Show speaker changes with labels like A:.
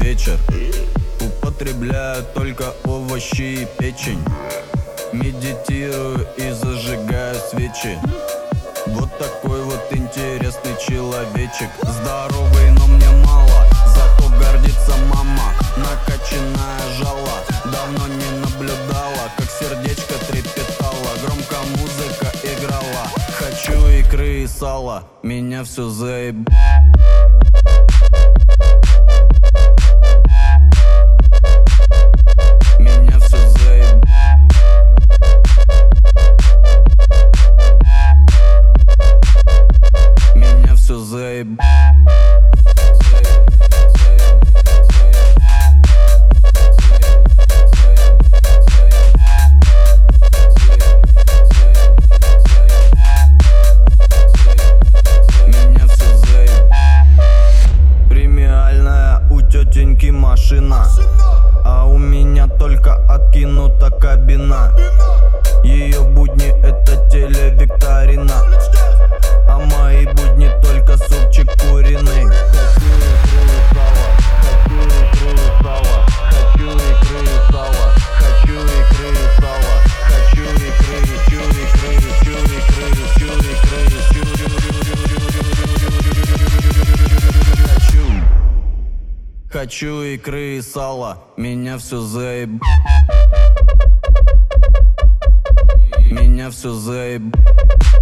A: вечер. Употребляю только овощи и печень. Медитирую и зажигаю свечи. Вот такой вот интересный человечек. Здоровый, но мне мало, зато гордится мама. Накачанная жала, давно не наблюдала, как сердечко трепетало. Громко музыка играла. Хочу икры и сала, меня все заеб... Меня все заеб... Меня все заеб... Тетеньки машина, а у меня только откинута кабина. Ее будни это телевикторина, а мои будни только супчик куриный. Хочу икры и сала, хочу икры и сала, хочу икры и сала, хочу Хочу икры и сала, меня все заеб... Меня все заеб...